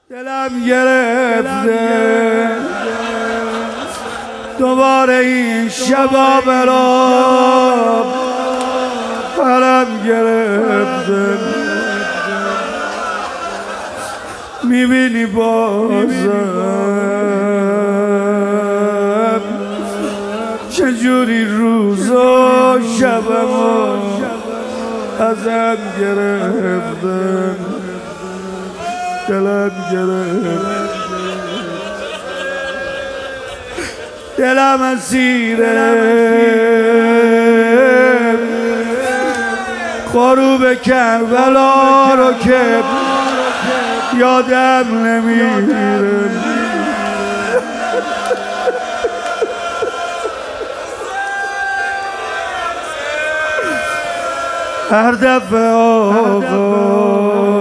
دلم گرفته دوباره این شبا برام پرم گرفته میبینی بازم چجوری روز و شبمو ازم گرفتم دلم گرفت دلم اسیره غروب کربلا رو که یادم نمیره هر دفعه آقا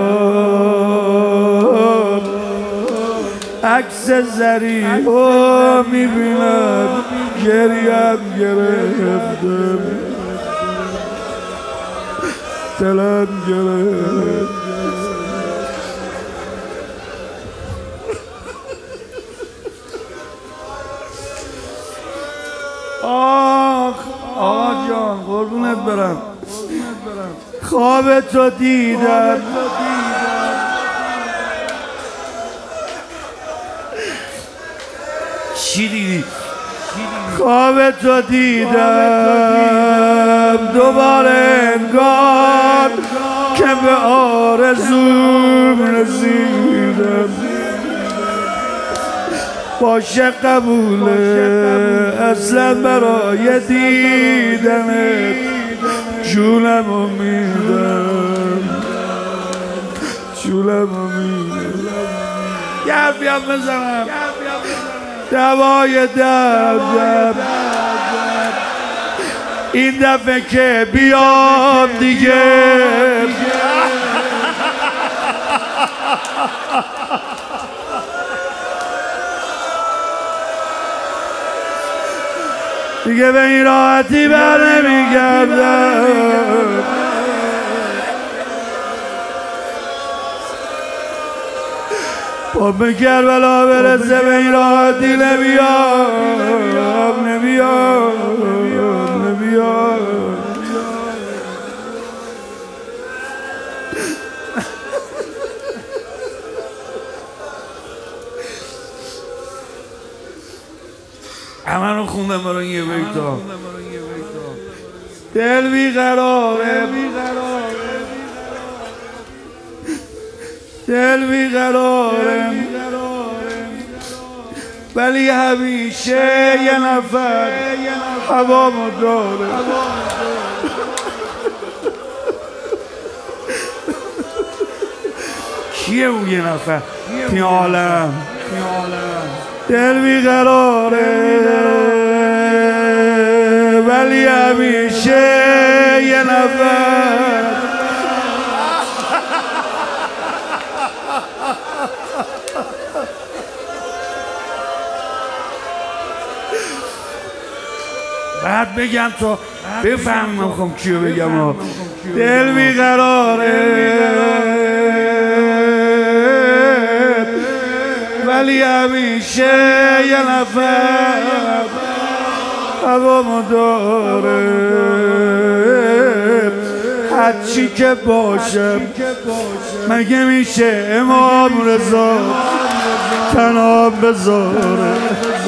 عکس زریحو میبینم گریم گرفتم دلم گرفت آخ آقا جان قربونت برم خواب تو دیدم چی دیدی؟ خواب تو دیدم دوباره انگار که به آرزوم رسیدم باشه قبوله اصلا برای دیدنت جونمو میدم جونمو میدم یه حرفی هم بزنم دوای درد این دفعه که بیام دیگه دیگه به این راحتی بر نمیگردم به کربلا برسه به این راحتی نمیام همه رو خوندم برای یه بیتا دل بیقراره دل بیقراره ولی همیشه یه نفر هوامو داره کیه اون یه نفر توی عالم دل بیقراره ولی همیشه یه نفر بعد بگم تو بفهمی من میخوام کیو بگم دل بیقراره ولی همیشه یه نفر هوامو داره هرچی که باشم مگه میشه امام رضا تنها بذاره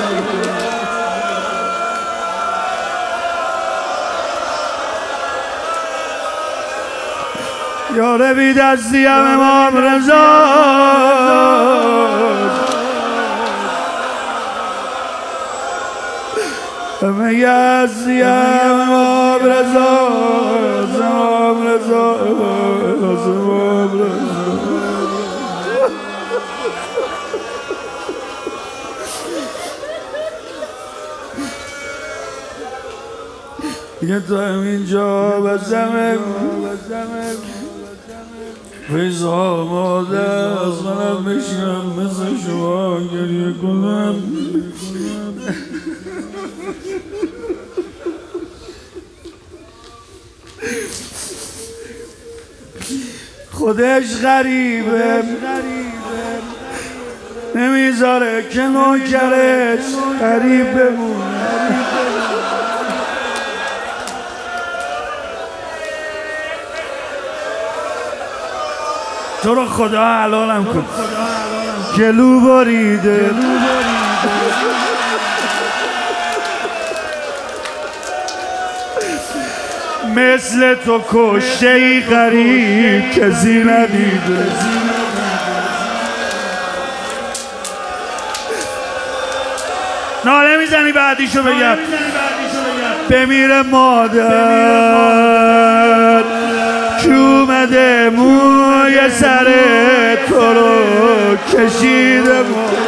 یاره بی دستیم امام رضا همه یزدیم امام رضا امام رضا امام رضا دیگه تو همینجا بزمه فیض آماده از منم بشینم مثل شما گریه کنم خودش غریبه نمیذاره که نوکرش غریب بمونه. تو رو خدا حلالم کن، گلو باریده مثل تو کشته ای غریب کسی ندیده. ناله میزنی بعدیشو بگم. بمیره مادر که اومده موی سر تو رو کشیده.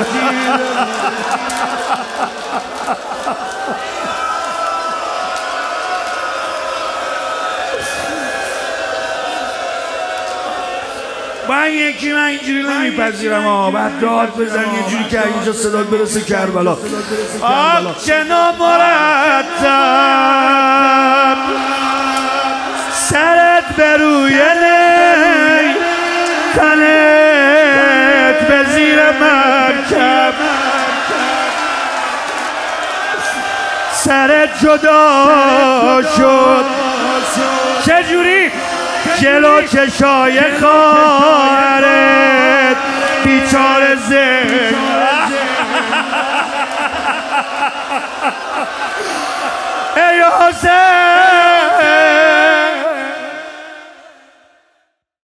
من یکی من اینجوری نمیپذیرم ها. بعد داد بزن یه جوری که اینجا صدات برسه کربلا. آب چنا مرتب سرت به روی نی، تنت به زیر مرکب، سرت جدا شد چجوری جلو چشای خواهرت بیچاره زد